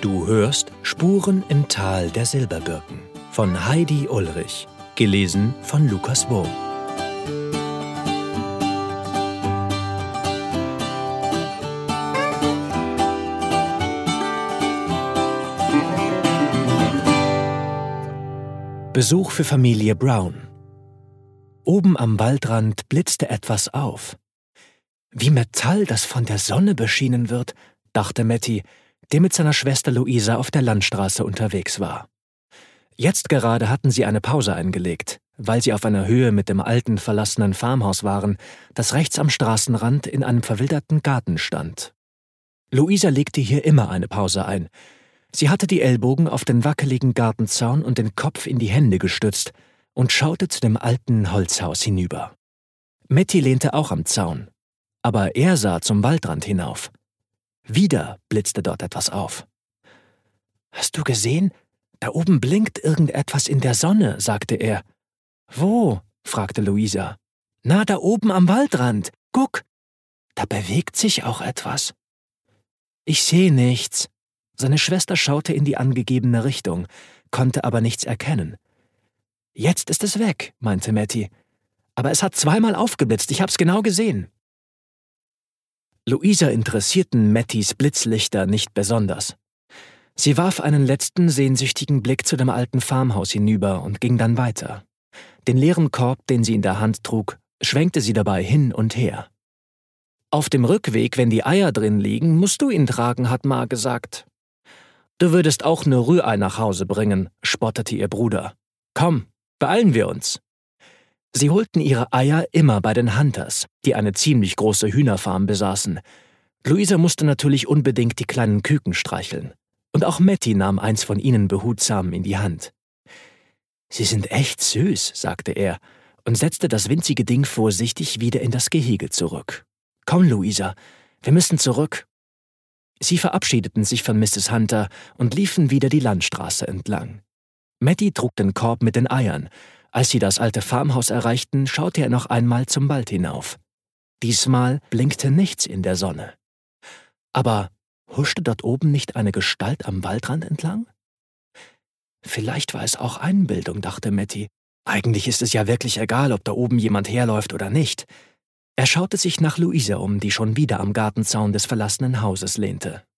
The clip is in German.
Du hörst Spuren im Tal der Silberbirken von Heidi Ulrich, gelesen von Lukas Wurm. Besuch für Familie Brown. Oben am Waldrand blitzte etwas auf. Wie Metall, das von der Sonne beschienen wird, dachte Matty, der mit seiner Schwester Luisa auf der Landstraße unterwegs war. Jetzt gerade hatten sie eine Pause eingelegt, weil sie auf einer Höhe mit dem alten, verlassenen Farmhaus waren, das rechts am Straßenrand in einem verwilderten Garten stand. Luisa legte hier immer eine Pause ein. Sie hatte die Ellbogen auf den wackeligen Gartenzaun und den Kopf in die Hände gestützt und schaute zu dem alten Holzhaus hinüber. Matty lehnte auch am Zaun, aber er sah zum Waldrand hinauf. Wieder blitzte dort etwas auf. »Hast du gesehen? Da oben blinkt irgendetwas in der Sonne«, sagte er. »Wo?« fragte Luisa. »Na, da oben am Waldrand. Guck, da bewegt sich auch etwas.« »Ich sehe nichts.« Seine Schwester schaute in die angegebene Richtung, konnte aber nichts erkennen. »Jetzt ist es weg«, meinte Matty. »Aber es hat zweimal aufgeblitzt, ich hab's genau gesehen.« Luisa interessierten Mattys Blitzlichter nicht besonders. Sie warf einen letzten sehnsüchtigen Blick zu dem alten Farmhaus hinüber und ging dann weiter. Den leeren Korb, den sie in der Hand trug, schwenkte sie dabei hin und her. »Auf dem Rückweg, wenn die Eier drin liegen, musst du ihn tragen«, hat Ma gesagt. »Du würdest auch nur Rührei nach Hause bringen«, spottete ihr Bruder. »Komm, beeilen wir uns.« Sie holten ihre Eier immer bei den Hunters, die eine ziemlich große Hühnerfarm besaßen. Luisa musste natürlich unbedingt die kleinen Küken streicheln. Und auch Matty nahm eins von ihnen behutsam in die Hand. »Sie sind echt süß«, sagte er und setzte das winzige Ding vorsichtig wieder in das Gehege zurück. »Komm, Luisa, wir müssen zurück.« Sie verabschiedeten sich von Mrs. Hunter und liefen wieder die Landstraße entlang. Matty trug den Korb mit den Eiern. Als sie das alte Farmhaus erreichten, schaute er noch einmal zum Wald hinauf. Diesmal blinkte nichts in der Sonne. Aber huschte dort oben nicht eine Gestalt am Waldrand entlang? Vielleicht war es auch Einbildung, dachte Matty. Eigentlich ist es ja wirklich egal, ob da oben jemand herläuft oder nicht. Er schaute sich nach Luisa um, die schon wieder am Gartenzaun des verlassenen Hauses lehnte.